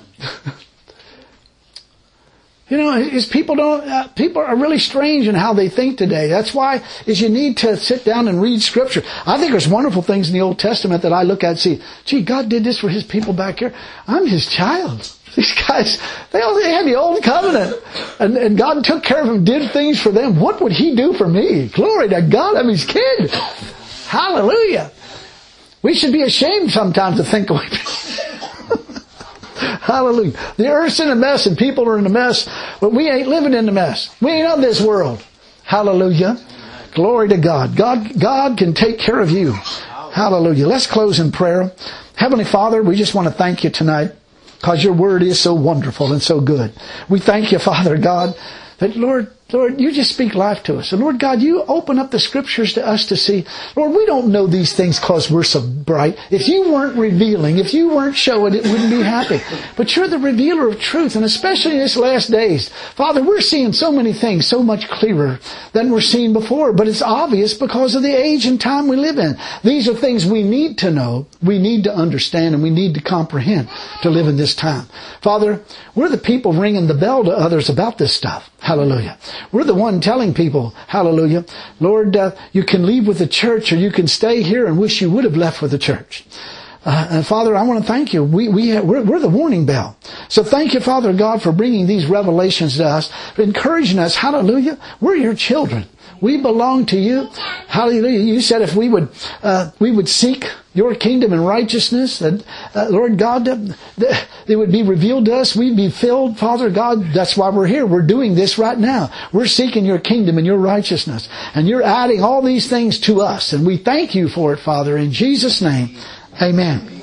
Amen. Is people are really strange in how they think today. That's why is you need to sit down and read Scripture. I think there's wonderful things in the Old Testament that I look at and see, gee, God did this for His people back here. I'm His child. These guys, they had the Old Covenant. And God took care of them, did things for them. What would He do for me? Glory to God, I'm His kid. Hallelujah. We should be ashamed sometimes to think like Hallelujah. The earth's in a mess and people are in a mess, but we ain't living in the mess. We ain't of this world. Hallelujah. Glory to God. God can take care of you. Hallelujah. Let's close in prayer. Heavenly Father, we just want to thank You tonight because Your Word is so wonderful and so good. We thank You, Father God, that Lord, You just speak life to us. And Lord God, You open up the Scriptures to us to see. Lord, we don't know these things because we're so bright. If You weren't revealing, if You weren't showing, it wouldn't be happy. But You're the revealer of truth, and especially in these last days. Father, we're seeing so many things so much clearer than we're seeing before. But it's obvious because of the age and time we live in. These are things we need to know, we need to understand, and we need to comprehend to live in this time. Father, we're the people ringing the bell to others about this stuff. Hallelujah. We're the one telling people, hallelujah, Lord, you can leave with the church or you can stay here and wish you would have left with the church. And Father, I want to thank You. We're the warning bell. So thank You, Father God, for bringing these revelations to us, encouraging us, hallelujah, we're Your children. We belong to You. Hallelujah. You said if we would seek Your kingdom and righteousness, that, Lord God, they would be revealed to us. We'd be filled, Father God. That's why we're here. We're doing this right now. We're seeking Your kingdom and Your righteousness. And You're adding all these things to us. And we thank You for it, Father. In Jesus' name, amen.